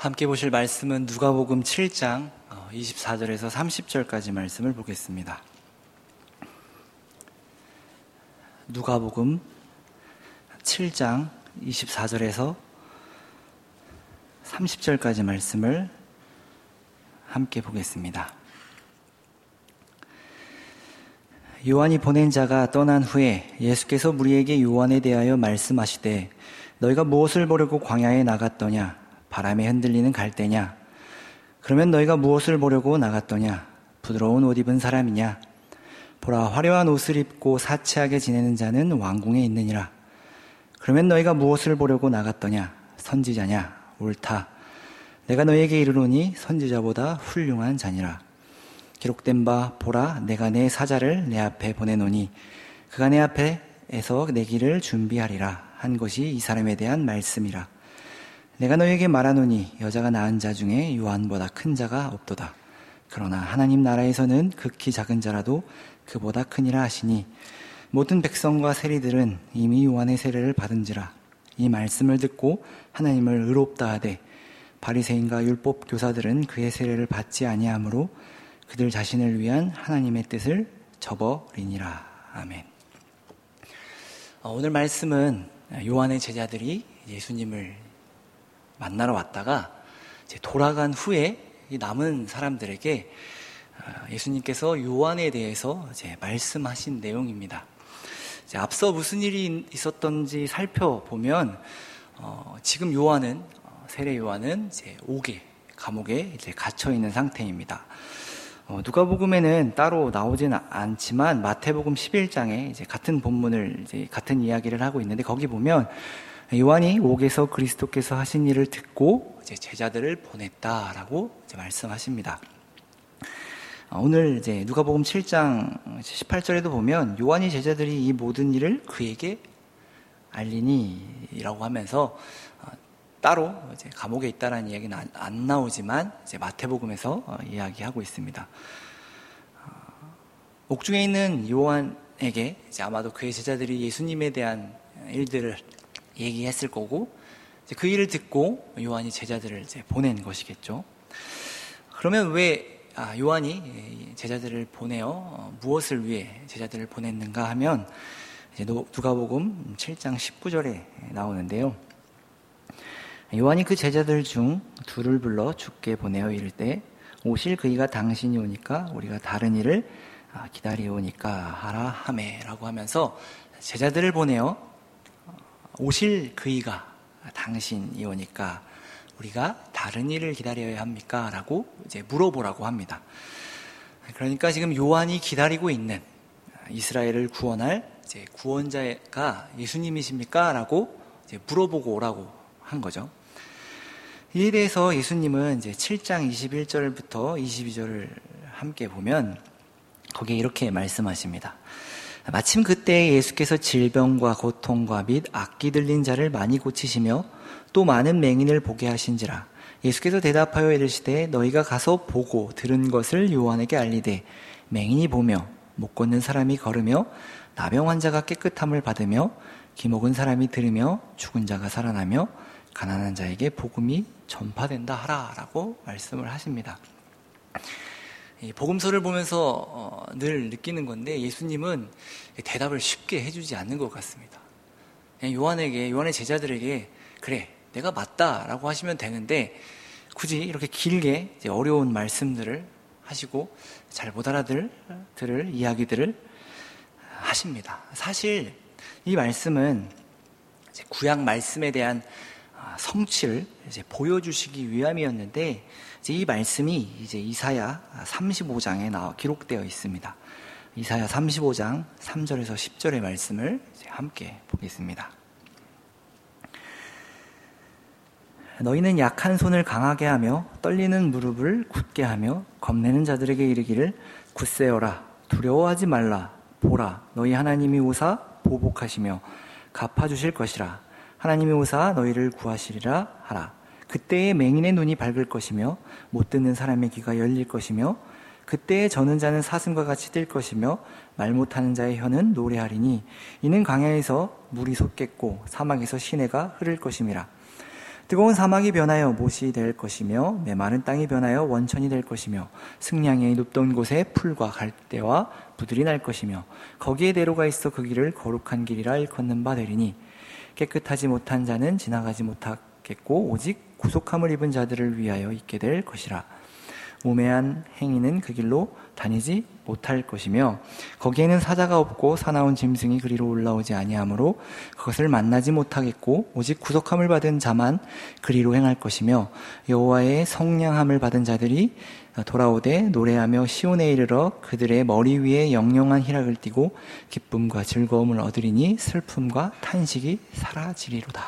함께 보실 말씀은 누가복음 7장 24절에서 30절까지 말씀을 보겠습니다. 누가복음 7장 24절에서 30절까지 말씀을 함께 보겠습니다. 요한이 보낸 자가 떠난 후에 예수께서 무리에게 요한에 대하여 말씀하시되 너희가 무엇을 보려고 광야에 나갔더냐? 바람에 흔들리는 갈대냐? 그러면 너희가 무엇을 보려고 나갔더냐? 부드러운 옷 입은 사람이냐? 보라, 화려한 옷을 입고 사치하게 지내는 자는 왕궁에 있느니라. 그러면 너희가 무엇을 보려고 나갔더냐? 선지자냐? 옳다. 내가 너희에게 이르노니 선지자보다 훌륭한 자니라. 기록된 바 보라, 내가 내 사자를 내 앞에 보내노니 그가 내 앞에서 내 길을 준비하리라 한 것이 이 사람에 대한 말씀이라. 내가 너희에게 말하노니 여자가 낳은 자 중에 요한보다 큰 자가 없도다. 그러나 하나님 나라에서는 극히 작은 자라도 그보다 크니라 하시니 모든 백성과 세리들은 이미 요한의 세례를 받은지라. 이 말씀을 듣고 하나님을 의롭다 하되 바리새인과 율법 교사들은 그의 세례를 받지 아니하므로 그들 자신을 위한 하나님의 뜻을 저버리니라. 아멘. 오늘 말씀은 요한의 제자들이 예수님을 만나러 왔다가 이제 돌아간 후에 남은 사람들에게 예수님께서 요한에 대해서 이제 말씀하신 내용입니다. 이제 앞서 무슨 일이 있었던지 살펴보면 지금 요한은 세례 요한은 이제 옥에 감옥에 이제 갇혀 있는 상태입니다. 누가복음에는 따로 나오지는 않지만 마태복음 11장에 이제 같은 본문을 이제 같은 이야기를 하고 있는데 거기 보면 요한이 옥에서 그리스도께서 하신 일을 듣고 이제 제자들을 보냈다라고 이제 말씀하십니다. 오늘 이제 누가복음 7장 18절에도 보면 요한이 제자들이 이 모든 일을 그에게 알리니라고 하면서 따로 이제 감옥에 있다라는 이야기는 안 나오지만 이제 마태복음에서 이야기하고 있습니다. 옥중에 있는 요한에게 이제 아마도 그의 제자들이 예수님에 대한 일들을 얘기했을 거고 이제 그 일을 듣고 요한이 제자들을 이제 보낸 것이겠죠. 그러면 왜 요한이 제자들을 보내어 무엇을 위해 제자들을 보냈는가 하면 이제 누가복음 7장 19절에 나오는데요. 요한이 그 제자들 중 둘을 불러 주께 보내어 이르되 오실 그이가 당신이 오니까 우리가 다른 일을 기다리오니까 하라 하매라고 하면서 제자들을 보내어 오실 그이가 당신이 오니까 우리가 다른 일을 기다려야 합니까? 라고 이제 물어보라고 합니다. 그러니까 지금 요한이 기다리고 있는 이스라엘을 구원할 이제 구원자가 예수님이십니까? 라고 이제 물어보고 오라고 한 거죠. 이에 대해서 예수님은 이제 7장 21절부터 22절을 함께 보면 거기에 이렇게 말씀하십니다. 마침 그때 예수께서 질병과 고통과 및 악기 들린 자를 많이 고치시며 또 많은 맹인을 보게 하신지라. 예수께서 대답하여 이르시되 너희가 가서 보고 들은 것을 요한에게 알리되 맹인이 보며 못 걷는 사람이 걸으며 나병 환자가 깨끗함을 받으며 기목은 사람이 들으며 죽은 자가 살아나며 가난한 자에게 복음이 전파된다 하라라고 말씀을 하십니다. 이 복음서를 보면서 늘 느끼는 건데 예수님은 대답을 쉽게 해주지 않는 것 같습니다. 그냥 요한의 제자들에게 그래 내가 맞다라고 하시면 되는데 굳이 이렇게 길게 이제 어려운 말씀들을 하시고 잘 못 알아들을 이야기들을 하십니다. 사실 이 말씀은 이제 구약 말씀에 대한 성취를 이제 보여주시기 위함이었는데 이제 이 말씀이 이제 이사야 35장에 기록되어 있습니다. 이사야 35장 3절에서 10절의 말씀을 이제 함께 보겠습니다. 너희는 약한 손을 강하게 하며 떨리는 무릎을 굳게 하며 겁내는 자들에게 이르기를 굳세어라 두려워하지 말라 보라 너희 하나님이 오사 보복하시며 갚아주실 것이라 하나님이 오사 너희를 구하시리라 하라. 그때에 맹인의 눈이 밝을 것이며 못 듣는 사람의 귀가 열릴 것이며 그때에 저는 자는 사슴과 같이 뛸 것이며 말 못하는 자의 혀는 노래하리니 이는 광야에서 물이 솟겠고 사막에서 시내가 흐를 것임이라. 뜨거운 사막이 변하여 못이 될 것이며 메마른 땅이 변하여 원천이 될 것이며 승량이 눕던 곳에 풀과 갈대와 부들이 날 것이며 거기에 대로가 있어 그 길을 거룩한 길이라 일컫는 바 되리니 깨끗하지 못한 자는 지나가지 못하겠고 오직 구속함을 입은 자들을 위하여 있게 될 것이라. 우매한 행위는 그 길로 다니지 못할 것이며 거기에는 사자가 없고 사나운 짐승이 그리로 올라오지 아니하므로 그것을 만나지 못하겠고 오직 구속함을 받은 자만 그리로 행할 것이며 여호와의 성량함을 받은 자들이 돌아오되 노래하며 시온에 이르러 그들의 머리 위에 영영한 희락을 띠고 기쁨과 즐거움을 얻으리니 슬픔과 탄식이 사라지리로다.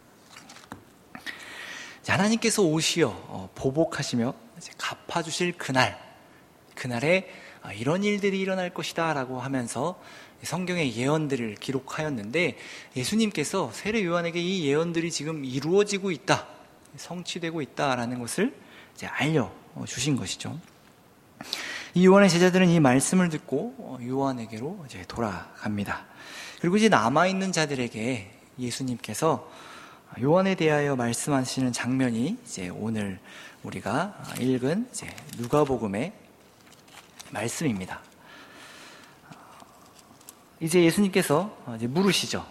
하나님께서 오시어 보복하시며 갚아주실 그날에 이런 일들이 일어날 것이다 라고 하면서 성경의 예언들을 기록하였는데, 예수님께서 세례 요한에게 이 예언들이 지금 이루어지고 있다, 성취되고 있다라는 것을 이제 알려주신 것이죠. 이 요한의 제자들은 이 말씀을 듣고 요한에게로 이제 돌아갑니다. 그리고 이제 남아있는 자들에게 예수님께서 요한에 대하여 말씀하시는 장면이 이제 오늘 우리가 읽은 이제 누가복음의 말씀입니다. 이제 예수님께서 이제 물으시죠.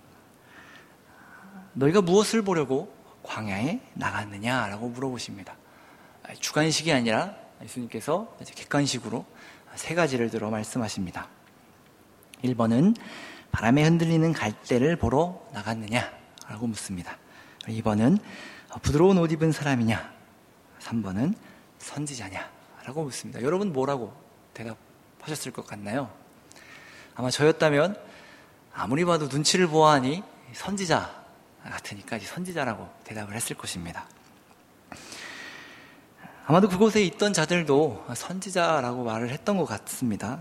너희가 무엇을 보려고 광야에 나갔느냐라고 물어보십니다. 주관식이 아니라 예수님께서 이제 객관식으로 세 가지를 들어 말씀하십니다. 1번은 바람에 흔들리는 갈대를 보러 나갔느냐라고 묻습니다. 2번은 부드러운 옷 입은 사람이냐, 3번은 선지자냐라고 묻습니다. 여러분 뭐라고 대답하셨을 것 같나요? 아마 저였다면 아무리 봐도 눈치를 보아하니 선지자 같으니까 선지자라고 대답을 했을 것입니다. 아마도 그곳에 있던 자들도 선지자라고 말을 했던 것 같습니다.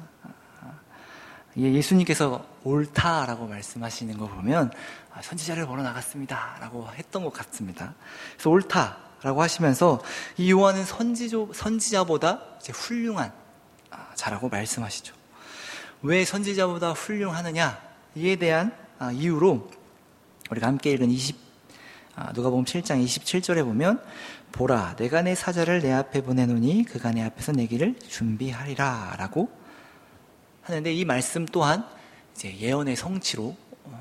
예수님께서 옳다라고 말씀하시는 거 보면 선지자를 보러 나갔습니다 라고 했던 것 같습니다. 그래서 옳다라고 하시면서 이 요한은 선지자보다 이제 훌륭한 자라고 말씀하시죠. 왜 선지자보다 훌륭하느냐, 이에 대한 이유로 우리가 함께 읽은 누가복음 7장 27절에 보면 보라, 내가 내 사자를 내 앞에 보내노니 그가 내 앞에서 내 길을 준비하리라 라고 하는데, 이 말씀 또한 이제 예언의 성취로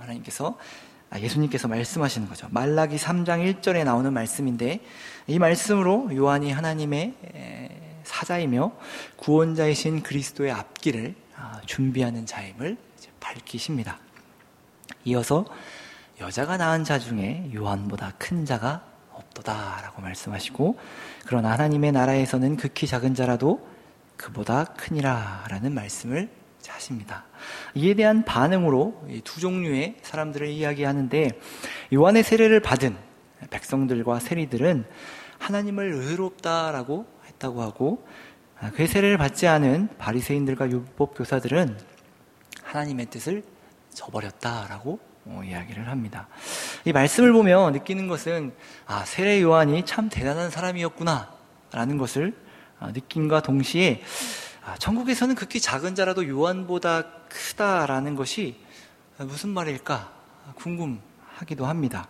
예수님께서 말씀하시는 거죠. 말라기 3장 1절에 나오는 말씀인데, 이 말씀으로 요한이 하나님의 사자이며 구원자이신 그리스도의 앞길을 준비하는 자임을 밝히십니다. 이어서 여자가 낳은 자 중에 요한보다 큰 자가 없도다 라고 말씀하시고, 그러나 하나님의 나라에서는 극히 작은 자라도 그보다 크니라 라는 말씀을 하십니다. 이에 대한 반응으로 두 종류의 사람들을 이야기하는데, 요한의 세례를 받은 백성들과 세리들은 하나님을 의롭다라고 했다고 하고, 그 세례를 받지 않은 바리새인들과 율법 교사들은 하나님의 뜻을 저버렸다라고 이야기를 합니다. 이 말씀을 보며 느끼는 것은 세례 요한이 참 대단한 사람이었구나 라는 것을 느낌과 동시에 천국에서는 극히 작은 자라도 요한보다 크다라는 것이 무슨 말일까 궁금하기도 합니다.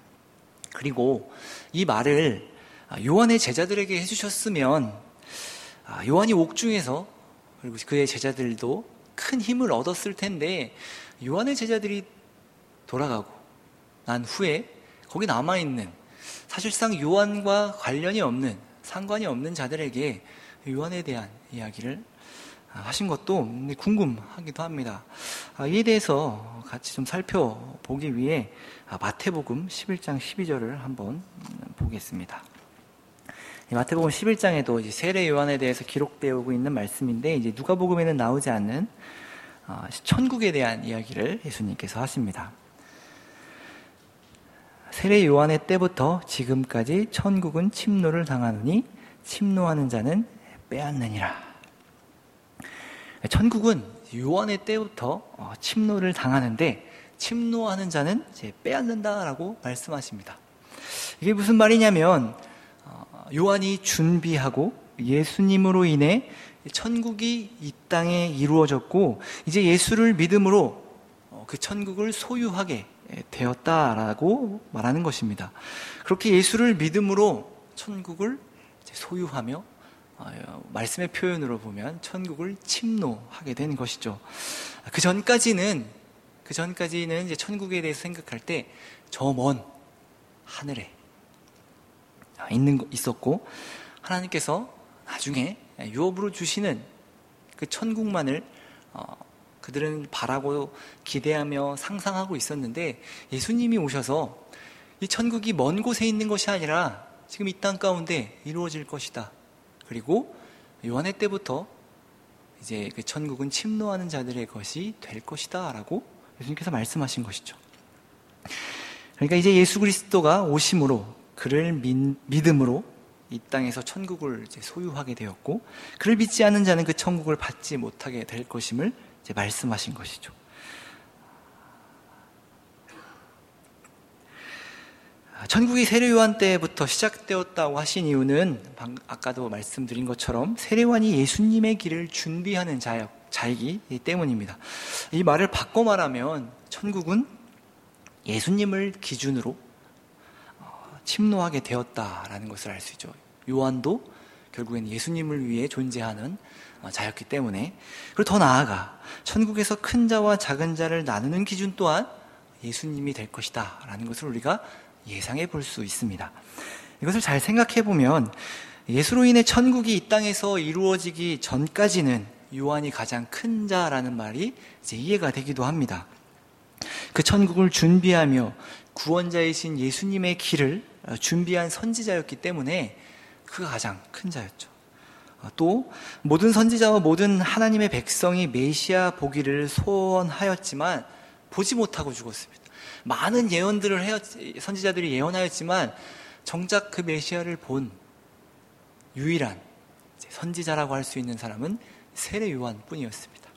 그리고 이 말을 요한의 제자들에게 해주셨으면 요한이 옥중에서, 그리고 그의 제자들도 큰 힘을 얻었을 텐데, 요한의 제자들이 돌아가고 난 후에 거기 남아있는 사실상 요한과 관련이 없는, 상관이 없는 자들에게 요한에 대한 이야기를 하신 것도 궁금하기도 합니다. 이에 대해서 같이 좀 살펴보기 위해 마태복음 11장 12절을 한번 보겠습니다. 마태복음 11장에도 이제 세례 요한에 대해서 기록되어 있는 말씀인데, 이제 누가복음에는 나오지 않는 천국에 대한 이야기를 예수님께서 하십니다. 세례 요한의 때부터 지금까지 천국은 침노를 당하노니 침노하는 자는 빼앗느니라. 천국은 요한의 때부터 침노를 당하는데, 침노하는 자는 이제 빼앗는다라고 말씀하십니다. 이게 무슨 말이냐면, 요한이 준비하고 예수님으로 인해 천국이 이 땅에 이루어졌고, 이제 예수를 믿음으로 그 천국을 소유하게 되었다라고 말하는 것입니다. 그렇게 예수를 믿음으로 천국을 소유하며 말씀의 표현으로 보면 천국을 침노하게 된 것이죠. 그 전까지는 이제 천국에 대해서 생각할 때 저 먼 하늘에 있었고, 하나님께서 나중에 유업으로 주시는 그 천국만을 그들은 바라고 기대하며 상상하고 있었는데, 예수님이 오셔서 이 천국이 먼 곳에 있는 것이 아니라 지금 이 땅 가운데 이루어질 것이다. 그리고 요한의 때부터 이제 그 천국은 침노하는 자들의 것이 될 것이다 라고 예수님께서 말씀하신 것이죠. 그러니까 이제 예수 그리스도가 오심으로 그를 믿음으로 이 땅에서 천국을 이제 소유하게 되었고, 그를 믿지 않는 자는 그 천국을 받지 못하게 될 것임을 이제 말씀하신 것이죠. 천국이 세례 요한 때부터 시작되었다고 하신 이유는 아까도 말씀드린 것처럼 세례 요한이 예수님의 길을 준비하는 자이기 때문입니다. 이 말을 바꿔 말하면 천국은 예수님을 기준으로 침노하게 되었다라는 것을 알 수 있죠. 요한도 결국엔 예수님을 위해 존재하는 자였기 때문에. 그리고 더 나아가 천국에서 큰 자와 작은 자를 나누는 기준 또한 예수님이 될 것이다 라는 것을 우리가 예상해 볼 수 있습니다. 이것을 잘 생각해 보면 예수로 인해 천국이 이 땅에서 이루어지기 전까지는 요한이 가장 큰 자라는 말이 이제 이해가 되기도 합니다. 그 천국을 준비하며 구원자이신 예수님의 길을 준비한 선지자였기 때문에 그가 가장 큰 자였죠. 또 모든 선지자와 모든 하나님의 백성이 메시아 보기를 소원하였지만 보지 못하고 죽었습니다. 많은 선지자들이 예언하였지만 정작 그 메시아를 본 유일한 선지자라고 할 수 있는 사람은 세례 요한뿐이었습니다.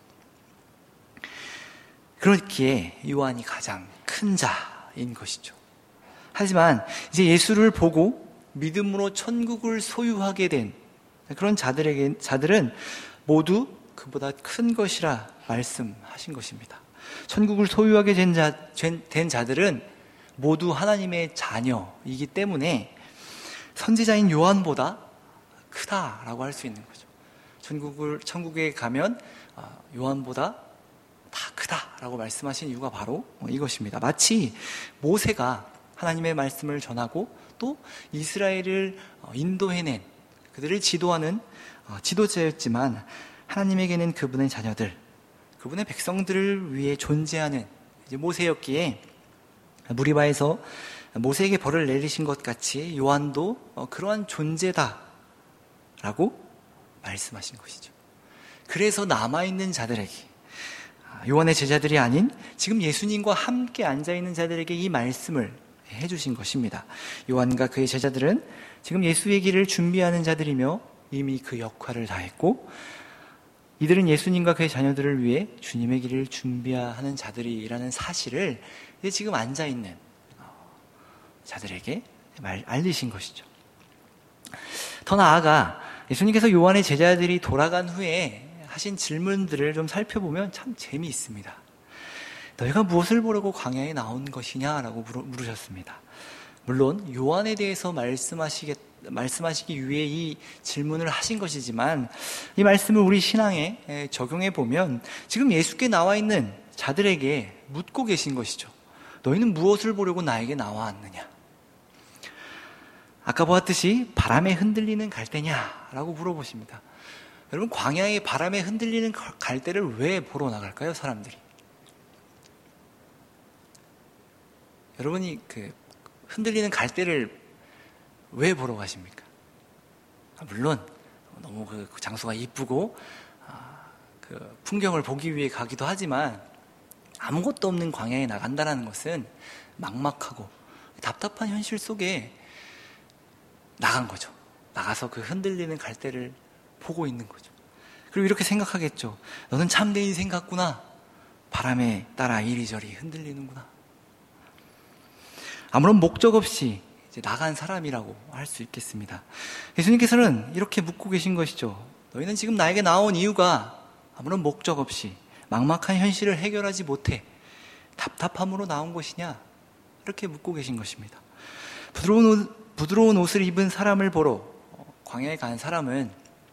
그렇기에 요한이 가장 큰 자인 것이죠. 하지만 이제 예수를 보고 믿음으로 천국을 소유하게 된 그런 자들은 모두 그보다 큰 것이라 말씀하신 것입니다. 천국을 소유하게 된 자들은 모두 하나님의 자녀이기 때문에 선지자인 요한보다 크다라고 할 수 있는 거죠. 천국에 가면 요한보다 다 크다라고 말씀하신 이유가 바로 이것입니다. 마치 모세가 하나님의 말씀을 전하고 또 이스라엘을 인도해낸 그들을 지도하는 지도자였지만 하나님에게는 그분의 자녀들, 그분의 백성들을 위해 존재하는 모세였기에 무리바에서 모세에게 벌을 내리신 것 같이 요한도 그러한 존재다라고 말씀하신 것이죠. 그래서 남아있는 자들에게, 요한의 제자들이 아닌 지금 예수님과 함께 앉아있는 자들에게 이 말씀을 해주신 것입니다. 요한과 그의 제자들은 지금 예수의 길을 준비하는 자들이며 이미 그 역할을 다했고, 이들은 예수님과 그의 자녀들을 위해 주님의 길을 준비하는 자들이라는 사실을 지금 앉아있는 자들에게 알리신 것이죠. 더 나아가 예수님께서 요한의 제자들이 돌아간 후에 하신 질문들을 좀 살펴보면 참 재미있습니다. 너희가 무엇을 보려고 광야에 나온 것이냐라고 물으셨습니다. 물론 요한에 대해서 말씀하시기 위해 이 질문을 하신 것이지만 이 말씀을 우리 신앙에 적용해 보면 지금 예수께 나와 있는 자들에게 묻고 계신 것이죠. 너희는 무엇을 보려고 나에게 나왔느냐? 아까 보았듯이 바람에 흔들리는 갈대냐라고 물어보십니다. 여러분, 광야에 바람에 흔들리는 갈대를 왜 보러 나갈까요, 사람들이? 여러분이 그 흔들리는 갈대를 왜 보러 가십니까? 물론 너무 그 장소가 이쁘고 그 풍경을 보기 위해 가기도 하지만 아무것도 없는 광야에 나간다는 것은 막막하고 답답한 현실 속에 나간 거죠. 나가서 그 흔들리는 갈대를 보고 있는 거죠. 그리고 이렇게 생각하겠죠. 너는 참된 인생 같구나. 바람에 따라 이리저리 흔들리는구나. 아무런 목적 없이 이제 나간 사람이라고 할 수 있겠습니다. 예수님께서는 이렇게 묻고 계신 것이죠. 너희는 지금 나에게 나온 이유가 아무런 목적 없이 막막한 현실을 해결하지 못해 답답함으로 나온 것이냐? 이렇게 묻고 계신 것입니다. 부드러운 옷을 입은 사람을 보러 광야에 간 사람은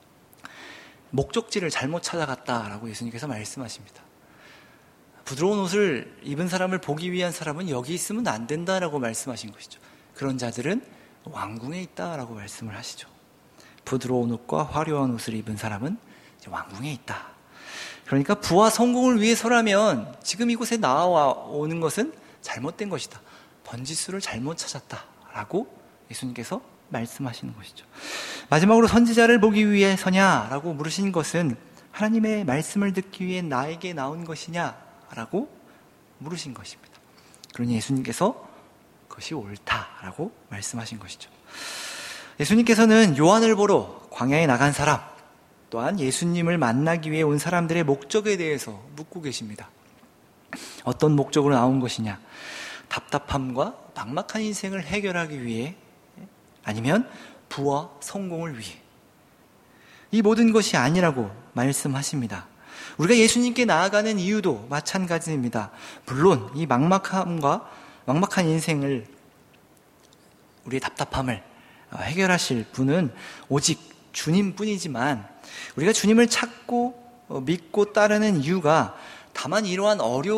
목적지를 잘못 찾아갔다라고 예수님께서 말씀하십니다. 부드러운 옷을 입은 사람을 보기 위한 사람은 여기 있으면 안 된다라고 말씀하신 것이죠. 그런 자들은 왕궁에 있다라고 말씀을 하시죠. 부드러운 옷과 화려한 옷을 입은 사람은 이제 왕궁에 있다. 그러니까 부와 성공을 위해서라면 지금 이곳에 나와오는 것은 잘못된 것이다. 번지수를 잘못 찾았다라고 예수님께서 말씀하시는 것이죠. 마지막으로 선지자를 보기 위해서냐라고 물으신 것은 하나님의 말씀을 듣기 위해 나에게 나온 것이냐라고 물으신 것입니다. 그러니 예수님께서 그것이 옳다라고 말씀하신 것이죠. 예수님께서는 요한을 보러 광야에 나간 사람, 또한 예수님을 만나기 위해 온 사람들의 목적에 대해서 묻고 계십니다. 어떤 목적으로 나온 것이냐? 답답함과 막막한 인생을 해결하기 위해, 아니면 부와 성공을 위해. 이 모든 것이 아니라고 말씀하십니다. 우리가 예수님께 나아가는 이유도 마찬가지입니다. 물론 이 막막한 인생을, 우리의 답답함을 해결하실 분은 오직 주님뿐이지만, 우리가 주님을 찾고 믿고 따르는 이유가 다만 이러한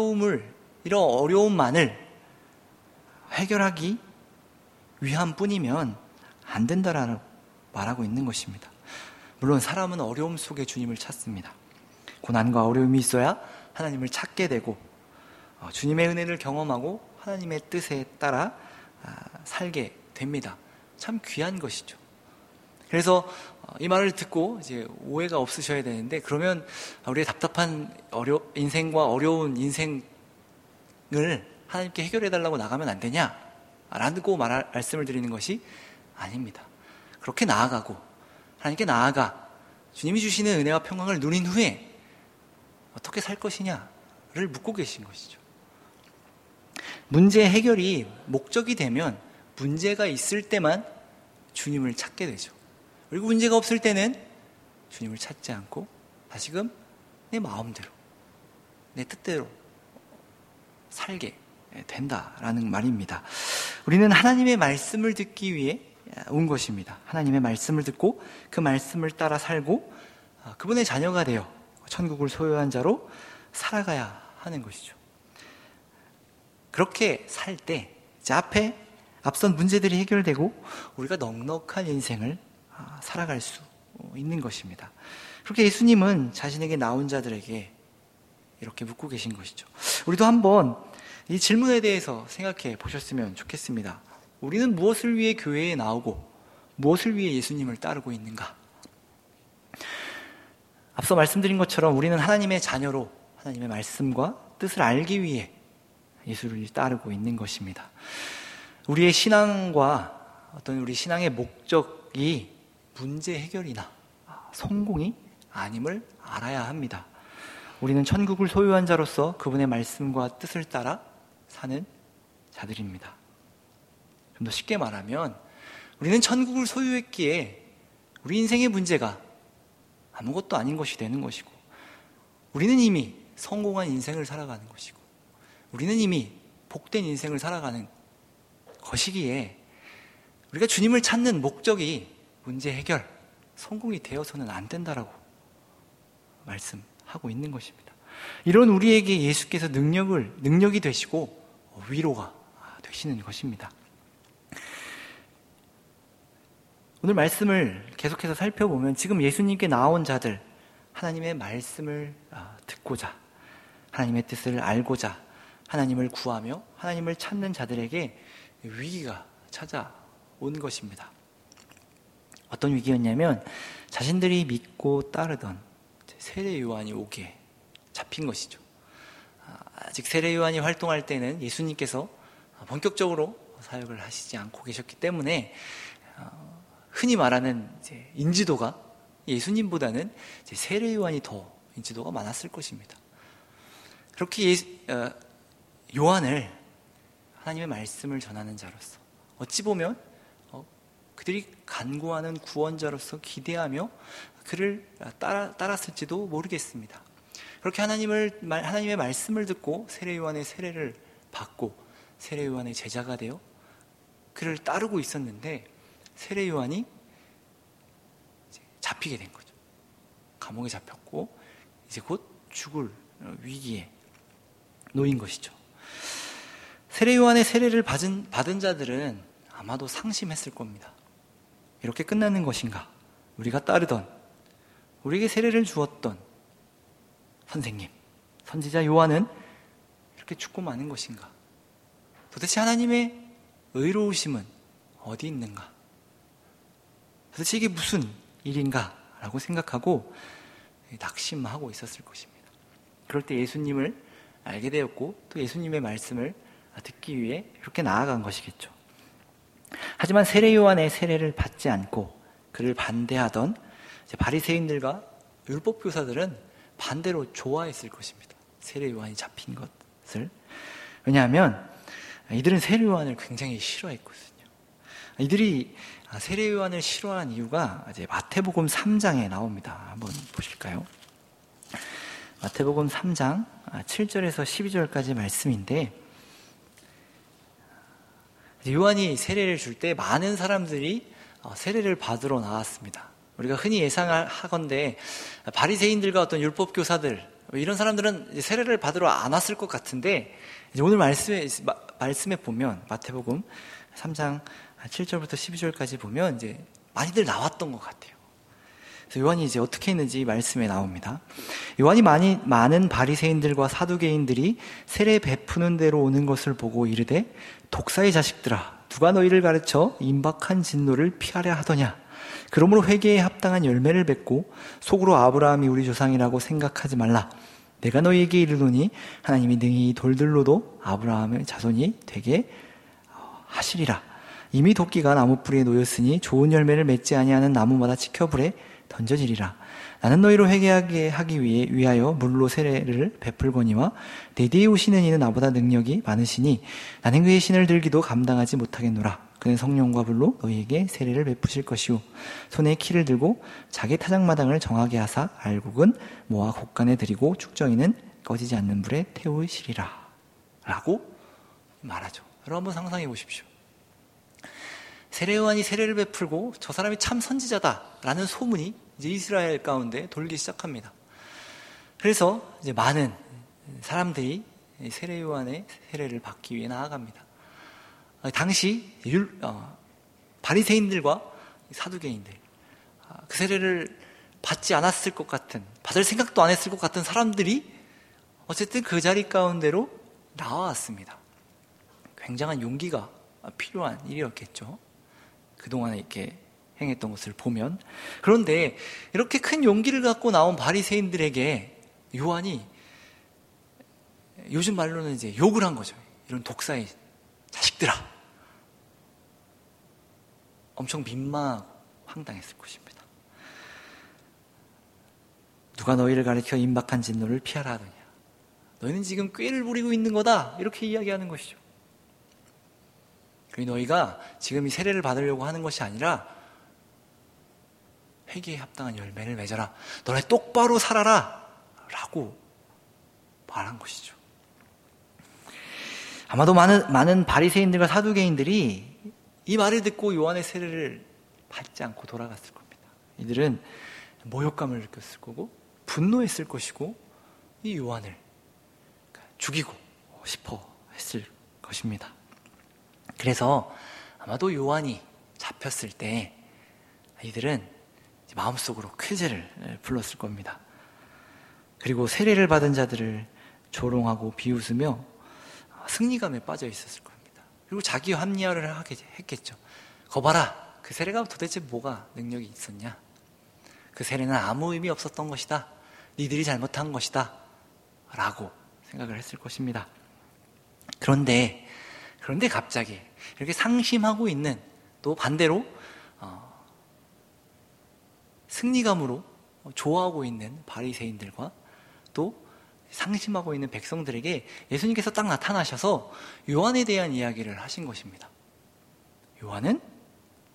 어려움만을 해결하기 위한 뿐이면 안 된다라고 말하고 있는 것입니다. 물론 사람은 어려움 속에 주님을 찾습니다. 고난과 어려움이 있어야 하나님을 찾게 되고 주님의 은혜를 경험하고 하나님의 뜻에 따라 살게 됩니다. 참 귀한 것이죠. 그래서 이 말을 듣고 이제 오해가 없으셔야 되는데, 그러면 우리의 답답한 인생과 어려운 인생을 하나님께 해결해달라고 나가면 안 되냐? 라고 말씀을 드리는 것이 아닙니다. 그렇게 나아가고 하나님께 나아가 주님이 주시는 은혜와 평강을 누린 후에 어떻게 살 것이냐를 묻고 계신 것이죠. 문제 해결이 목적이 되면 문제가 있을 때만 주님을 찾게 되죠. 그리고 문제가 없을 때는 주님을 찾지 않고 다시금 내 마음대로, 내 뜻대로 살게 된다라는 말입니다. 우리는 하나님의 말씀을 듣기 위해 온 것입니다. 하나님의 말씀을 듣고 그 말씀을 따라 살고 그분의 자녀가 되어 천국을 소유한 자로 살아가야 하는 것이죠. 그렇게 살 때 앞선 문제들이 해결되고 우리가 넉넉한 인생을 살아갈 수 있는 것입니다. 그렇게 예수님은 자신에게 나온 자들에게 이렇게 묻고 계신 것이죠. 우리도 한번 이 질문에 대해서 생각해 보셨으면 좋겠습니다. 우리는 무엇을 위해 교회에 나오고 무엇을 위해 예수님을 따르고 있는가? 앞서 말씀드린 것처럼 우리는 하나님의 자녀로 하나님의 말씀과 뜻을 알기 위해 예수를 따르고 있는 것입니다. 우리의 신앙과 어떤 우리 신앙의 목적이 문제 해결이나 성공이 아님을 알아야 합니다. 우리는 천국을 소유한 자로서 그분의 말씀과 뜻을 따라 사는 자들입니다. 좀 더 쉽게 말하면 우리는 천국을 소유했기에 우리 인생의 문제가 아무것도 아닌 것이 되는 것이고, 우리는 이미 성공한 인생을 살아가는 것이고, 우리는 이미 복된 인생을 살아가는 것이기에 우리가 주님을 찾는 목적이 문제 해결, 성공이 되어서는 안 된다라고 말씀하고 있는 것입니다. 이런 우리에게 예수께서 능력이 되시고 위로가 되시는 것입니다. 오늘 말씀을 계속해서 살펴보면 지금 예수님께 나온 자들, 하나님의 말씀을 듣고자, 하나님의 뜻을 알고자 하나님을 구하며 하나님을 찾는 자들에게 위기가 찾아온 것입니다. 어떤 위기였냐면 자신들이 믿고 따르던 세례 요한이 오게 잡힌 것이죠. 아직 세례 요한이 활동할 때는 예수님께서 본격적으로 사역을 하시지 않고 계셨기 때문에 흔히 말하는 인지도가 예수님보다는 세례 요한이 더 인지도가 많았을 것입니다. 그렇게 요한을 하나님의 말씀을 전하는 자로서, 어찌 보면 그들이 간구하는 구원자로서 기대하며 그를 따랐을지도 모르겠습니다. 그렇게 하나님의 말씀을 듣고 세례 요한의 세례를 받고 세례 요한의 제자가 되어 그를 따르고 있었는데 세례 요한이 잡히게 된 거죠. 감옥에 잡혔고 이제 곧 죽을 위기에 놓인 것이죠. 세례 요한의 세례를 받은 자들은 아마도 상심했을 겁니다. 이렇게 끝나는 것인가? 우리가 따르던, 우리에게 세례를 주었던 선생님, 선지자 요한은 이렇게 죽고 마는 것인가? 도대체 하나님의 의로우심은 어디 있는가? 도대체 이게 무슨 일인가? 라고 생각하고 낙심하고 있었을 것입니다. 그럴 때 예수님을 알게 되었고 또 예수님의 말씀을 듣기 위해 이렇게 나아간 것이겠죠. 하지만 세례 요한의 세례를 받지 않고 그를 반대하던 바리새인들과 율법 교사들은 반대로 좋아했을 것입니다. 세례 요한이 잡힌 것을. 왜냐하면 이들은 세례 요한을 굉장히 싫어했거든요. 이들이 세례 요한을 싫어한 이유가 이제 마태복음 3장에 나옵니다. 한번 보실까요? 마태복음 3장 7절에서 12절까지 말씀인데, 요한이 세례를 줄 때 많은 사람들이 세례를 받으러 나왔습니다. 우리가 흔히 예상하건대 바리새인들과 어떤 율법 교사들 이런 사람들은 세례를 받으러 안 왔을 것 같은데, 이제 오늘 말씀에 보면 마태복음 3장 7절부터 12절까지 보면 이제 많이들 나왔던 것 같아요. 그래서 요한이 이제 어떻게 했는지 말씀에 나옵니다. 요한이 많은 바리새인들과 사두개인들이 세례 베푸는 데로 오는 것을 보고 이르되, 독사의 자식들아, 누가 너희를 가르쳐 임박한 진노를 피하려 하더냐? 그러므로 회개에 합당한 열매를 맺고 속으로 아브라함이 우리 조상이라고 생각하지 말라. 내가 너희에게 이르노니 하나님이 능히 돌들로도 아브라함의 자손이 되게 하시리라. 이미 도끼가 나무 뿌리에 놓였으니 좋은 열매를 맺지 아니하는 나무마다 지켜 불에 던져지리라. 나는 너희로 회개하게 하기 위하여 물로 세례를 베풀거니와 내 뒤에 오시는 이는 나보다 능력이 많으시니 나는 그의 신을 들기도 감당하지 못하겠노라. 그는 성령과 불로 너희에게 세례를 베푸실 것이요 손에 키를 들고 자기 타작마당을 정하게 하사 알곡은 모아 곡간에 들이고 축정이는 꺼지지 않는 불에 태우시리라 라고 말하죠. 여러분 한번 상상해 보십시오. 세례 요한이 세례를 베풀고 저 사람이 참 선지자다라는 소문이 이제 이스라엘 가운데 돌기 시작합니다. 그래서 이제 많은 사람들이 세례 요한의 세례를 받기 위해 나아갑니다. 당시 바리새인들과 사두개인들, 그 세례를 받지 않았을 것 같은, 받을 생각도 안 했을 것 같은 사람들이 어쨌든 그 자리 가운데로 나왔습니다. 굉장한 용기가 필요한 일이었겠죠. 그동안에 이렇게 행했던 것을 보면. 그런데 이렇게 큰 용기를 갖고 나온 바리새인들에게 요한이 요즘 말로는 이제 욕을 한 거죠. 이런 독사의 자식들아. 엄청 민망하고 황당했을 것입니다. 누가 너희를 가르쳐 임박한 진노를 피하라 하더냐. 너희는 지금 꾀를 부리고 있는 거다. 이렇게 이야기하는 것이죠. 너희가 지금 이 세례를 받으려고 하는 것이 아니라 회개에 합당한 열매를 맺어라. 너네 똑바로 살아라. 라고 말한 것이죠. 아마도 많은 바리새인들과 사두개인들이 이 말을 듣고 요한의 세례를 받지 않고 돌아갔을 겁니다. 이들은 모욕감을 느꼈을 거고 분노했을 것이고 이 요한을 죽이고 싶어 했을 것입니다. 그래서 아마도 요한이 잡혔을 때 이들은 마음속으로 쾌재를 불렀을 겁니다. 그리고 세례를 받은 자들을 조롱하고 비웃으며 승리감에 빠져 있었을 겁니다. 그리고 자기 합리화를 했겠죠. 거봐라, 그 세례가 도대체 뭐가 능력이 있었냐? 그 세례는 아무 의미 없었던 것이다. 니들이 잘못한 것이다. 라고 생각을 했을 것입니다. 그런데 갑자기 이렇게 상심하고 있는, 또 반대로 승리감으로 좋아하고 있는 바리새인들과 또 상심하고 있는 백성들에게 예수님께서 딱 나타나셔서 요한에 대한 이야기를 하신 것입니다. 요한은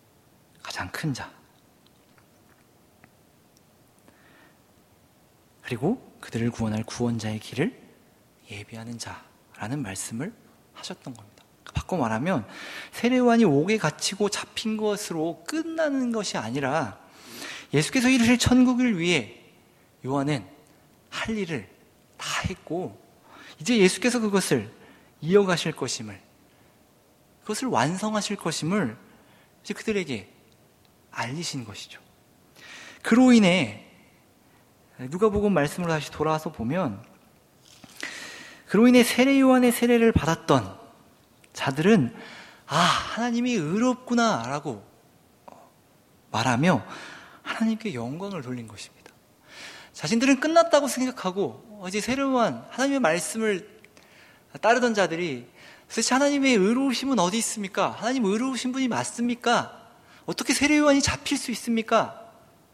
가장 큰 자. 그리고 그들을 구원할 구원자의 길을 예비하는 자라는 말씀을 하셨던 겁니다. 바꿔 말하면 세례요한이 옥에 갇히고 잡힌 것으로 끝나는 것이 아니라 예수께서 이루실 천국을 위해 요한은 할 일을 다 했고 이제 예수께서 그것을 이어가실 것임을, 그것을 완성하실 것임을 이제 그들에게 알리신 것이죠. 그로 인해 누가복음 말씀으로 다시 돌아와서 보면, 그로 인해 세례 요한의 세례를 받았던 자들은 하나님이 의롭구나 라고 말하며 하나님께 영광을 돌린 것입니다. 자신들은 끝났다고 생각하고 이제 세례 요한, 하나님의 말씀을 따르던 자들이 도대체 하나님의 의로우심은 어디 있습니까? 하나님 의로우신 분이 맞습니까? 어떻게 세례 요한이 잡힐 수 있습니까?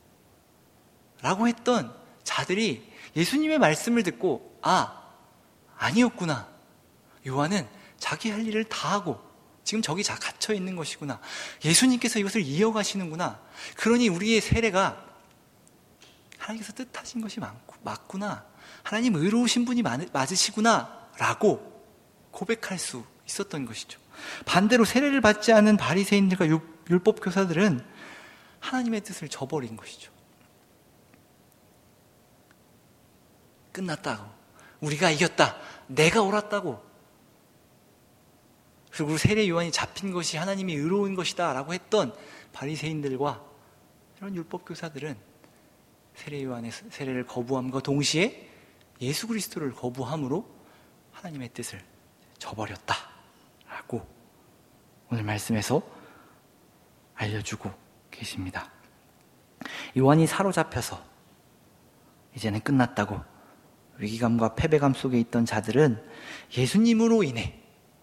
라고 했던 자들이 예수님의 말씀을 듣고 아니었구나. 요한은 자기 할 일을 다 하고 지금 저기 갇혀 있는 것이구나. 예수님께서 이것을 이어가시는구나. 그러니 우리의 세례가 하나님께서 뜻하신 것이 맞구나. 하나님 의로우신 분이 맞으시구나 라고 고백할 수 있었던 것이죠. 반대로 세례를 받지 않은 바리새인들과 율법 교사들은 하나님의 뜻을 저버린 것이죠. 끝났다고, 우리가 이겼다, 내가 옳았다고, 그리고 세례 요한이 잡힌 것이 하나님이 의로운 것이다 라고 했던 바리새인들과 이런 율법 교사들은 세례 요한의 세례를 거부함과 동시에 예수 그리스도를 거부함으로 하나님의 뜻을 저버렸다 라고 오늘 말씀에서 알려주고 계십니다. 요한이 사로잡혀서 이제는 끝났다고 위기감과 패배감 속에 있던 자들은 예수님으로 인해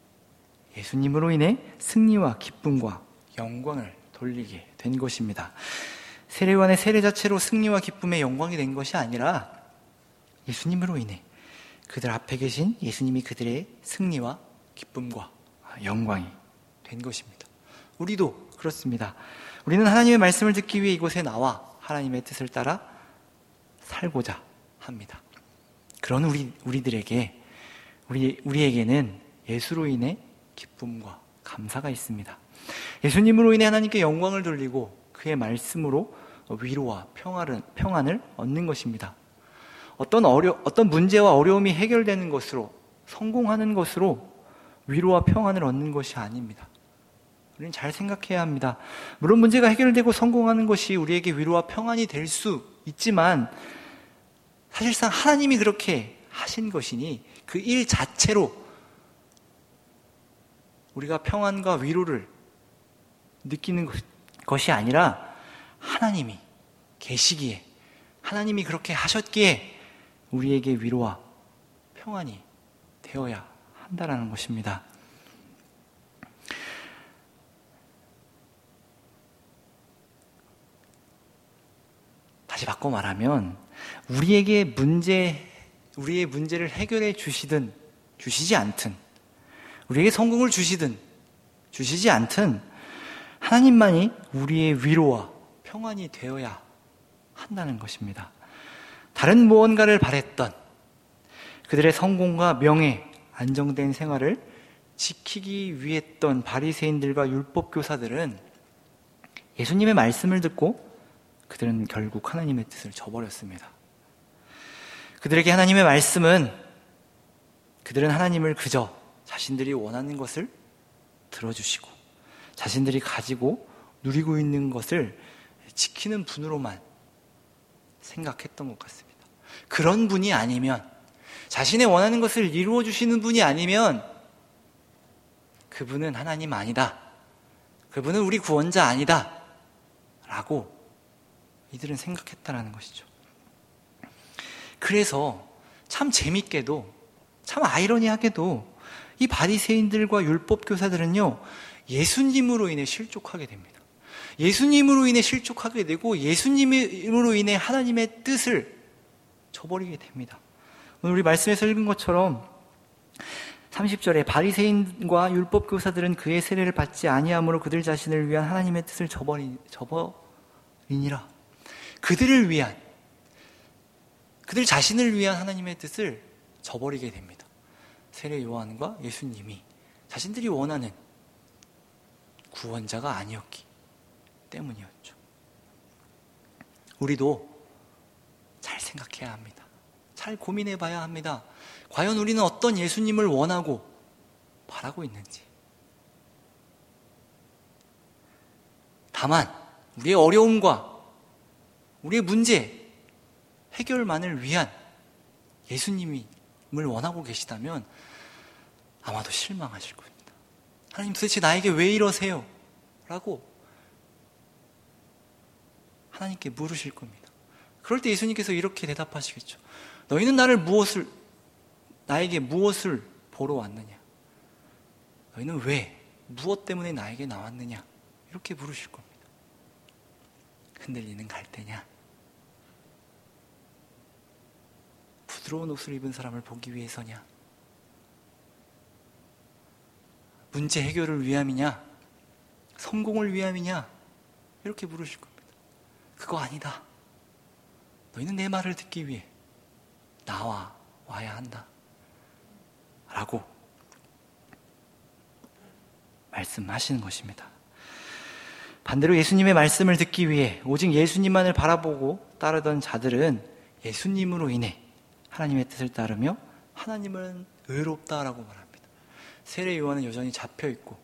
승리와 기쁨과 영광을 돌리게 된 것입니다. 세례요한의 세례 자체로 승리와 기쁨의 영광이 된 것이 아니라 예수님으로 인해 그들 앞에 계신 예수님이 그들의 승리와 기쁨과 영광이 된 것입니다. 우리도 그렇습니다. 우리는 하나님의 말씀을 듣기 위해 이곳에 나와 하나님의 뜻을 따라 살고자 합니다. 그런 우리에게는 예수로 인해 기쁨과 감사가 있습니다. 예수님으로 인해 하나님께 영광을 돌리고 그의 말씀으로 위로와 평안을 얻는 것입니다. 어떤 문제와 어려움이 해결되는 것으로, 성공하는 것으로 위로와 평안을 얻는 것이 아닙니다. 우리는 잘 생각해야 합니다. 물론 문제가 해결되고 성공하는 것이 우리에게 위로와 평안이 될 수 있지만 사실상 하나님이 그렇게 하신 것이니 그 일 자체로 우리가 평안과 위로를 느끼는 것이 아니라 하나님이 계시기에, 하나님이 그렇게 하셨기에 우리에게 위로와 평안이 되어야 한다는 것입니다. 다시 바꿔 말하면 우리의 문제를 해결해 주시든 주시지 않든, 우리에게 성공을 주시든 주시지 않든 하나님만이 우리의 위로와 평안이 되어야 한다는 것입니다. 다른 무언가를 바랬던 그들의 성공과 명예, 안정된 생활을 지키기 위했던 바리새인들과 율법 교사들은 예수님의 말씀을 듣고 그들은 결국 하나님의 뜻을 저버렸습니다. 그들에게 하나님의 말씀은, 그들은 하나님을 그저 자신들이 원하는 것을 들어주시고 자신들이 가지고 누리고 있는 것을 지키는 분으로만 생각했던 것 같습니다. 그런 분이 아니면, 자신의 원하는 것을 이루어 주시는 분이 아니면 그분은 하나님 아니다, 그분은 우리 구원자 아니다 라고 이들은 생각했다라는 것이죠. 그래서 참 재밌게도, 참 아이러니하게도 이 바리새인들과 율법 교사들은요, 예수님으로 인해 실족하게 됩니다. 예수님으로 인해 실족하게 되고 예수님으로 인해 하나님의 뜻을 저버리게 됩니다. 오늘 우리 말씀에서 읽은 것처럼 30절에 바리새인과 율법 교사들은 그의 세례를 받지 아니함으로 그들 자신을 위한 하나님의 뜻을 저버리니라. 그들을 위한, 그들 자신을 위한 하나님의 뜻을 저버리게 됩니다. 세례 요한과 예수님이 자신들이 원하는 구원자가 아니었기 때문이었죠. 우리도 잘 생각해야 합니다. 잘 고민해 봐야 합니다. 과연 우리는 어떤 예수님을 원하고 바라고 있는지. 다만 우리의 어려움과 우리의 문제 해결만을 위한 예수님을 원하고 계시다면 아마도 실망하실 겁니다. 하나님 도대체 나에게 왜 이러세요? 라고 하나님께 물으실 겁니다. 그럴 때 예수님께서 이렇게 대답하시겠죠. 너희는 나에게 무엇을 보러 왔느냐? 너희는 왜, 무엇 때문에 나에게 나왔느냐? 이렇게 물으실 겁니다. 흔들리는 갈대냐? 부드러운 옷을 입은 사람을 보기 위해서냐? 문제 해결을 위함이냐? 성공을 위함이냐? 이렇게 물으실 겁니다. 그거 아니다. 너희는 내 말을 듣기 위해 와야 한다. 라고 말씀하시는 것입니다. 반대로 예수님의 말씀을 듣기 위해 오직 예수님만을 바라보고 따르던 자들은 예수님으로 인해 하나님의 뜻을 따르며 하나님은 의롭다라고 말합니다. 세례 요한은 여전히 잡혀있고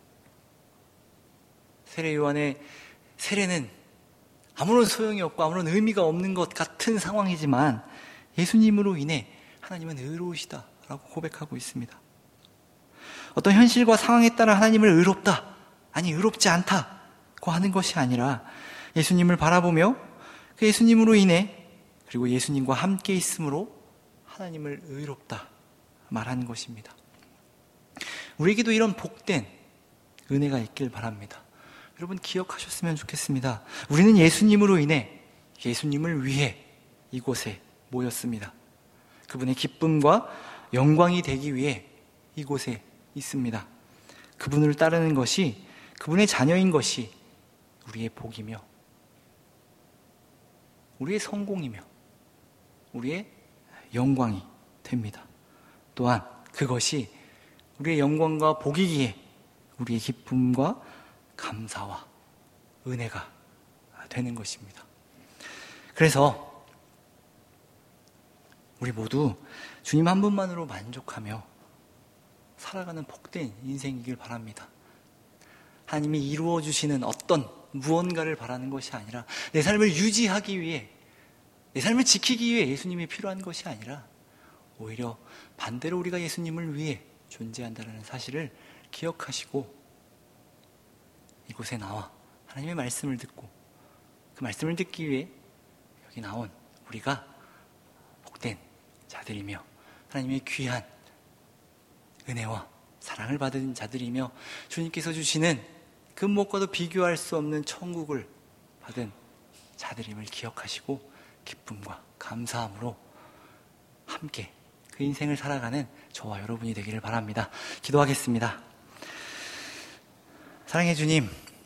세례 요한의 세례는 아무런 소용이 없고 아무런 의미가 없는 것 같은 상황이지만 예수님으로 인해 하나님은 의로우시다라고 고백하고 있습니다. 어떤 현실과 상황에 따라 하나님을 의롭다, 아니 의롭지 않다고 하는 것이 아니라 예수님을 바라보며 그 예수님으로 인해 그리고 예수님과 함께 있음으로 하나님을 의롭다 말하는 것입니다. 우리에게도 이런 복된 은혜가 있길 바랍니다. 여러분 기억하셨으면 좋겠습니다. 우리는 예수님으로 인해 예수님을 위해 이곳에 모였습니다. 그분의 기쁨과 영광이 되기 위해 이곳에 있습니다. 그분을 따르는 것이, 그분의 자녀인 것이 우리의 복이며 우리의 성공이며 우리의 영광이 됩니다. 또한 그것이 우리의 영광과 복이기에 우리의 기쁨과 감사와 은혜가 되는 것입니다. 그래서 우리 모두 주님 한 분만으로 만족하며 살아가는 복된 인생이길 바랍니다. 하나님이 이루어 주시는 어떤 무언가를 바라는 것이 아니라 내 삶을 유지하기 위해, 내 삶을 지키기 위해 예수님이 필요한 것이 아니라 오히려 반대로 우리가 예수님을 위해 존재한다는 사실을 기억하시고 이곳에 나와 하나님의 말씀을 듣고 그 말씀을 듣기 위해 여기 나온 우리가 복된 자들이며 하나님의 귀한 은혜와 사랑을 받은 자들이며 주님께서 주시는 그 무엇과도 비교할 수 없는 천국을 받은 자들임을 기억하시고 기쁨과 감사함으로 함께 그 인생을 살아가는 저와 여러분이 되기를 바랍니다. 기도하겠습니다. 사랑의 주님,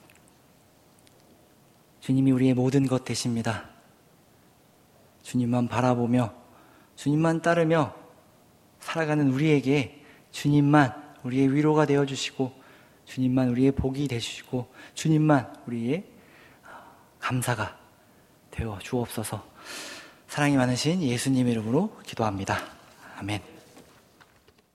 주님이 우리의 모든 것 되십니다. 주님만 바라보며 주님만 따르며 살아가는 우리에게 주님만 우리의 위로가 되어주시고 주님만 우리의 복이 되시고 주님만 우리의 감사가 되어 주옵소서. 사랑이 많으신 예수님의 이름으로 기도합니다. 아멘.